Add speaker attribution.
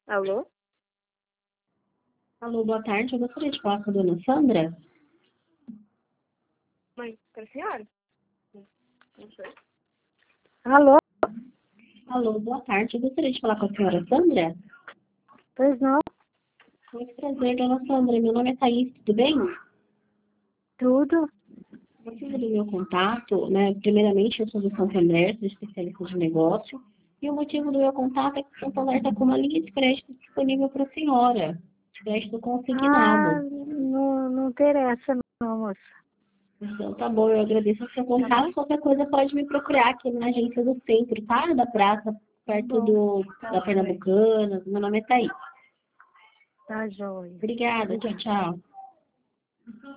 Speaker 1: Alô?
Speaker 2: Alô, boa tarde. Eu gostaria de falar com a dona Sandra.
Speaker 1: Mãe, para a senhora? Não sei. Alô?
Speaker 2: Alô, boa tarde. Eu gostaria de falar com a senhora Sandra.
Speaker 1: Pois não?
Speaker 2: Muito prazer, dona Sandra. Meu nome é Thaís, tudo bem?
Speaker 1: Tudo?
Speaker 2: Precisa do meu contato, né? Primeiramente, eu sou do Santander, sou especialista de negócio. E o motivo do meu contato é que o Santander está com uma linha de crédito disponível para a senhora. De crédito
Speaker 1: Ah,
Speaker 2: consignado.
Speaker 1: não interessa não, moça.
Speaker 2: Então, tá bom, eu agradeço o seu contato. Qualquer coisa pode me procurar aqui na agência do centro, tá? Da praça, perto
Speaker 1: Bom,
Speaker 2: da Pernambucana. Meu nome é Thaís.
Speaker 1: tá joia.
Speaker 2: Obrigada, tchau,
Speaker 1: Obrigada.
Speaker 2: tchau.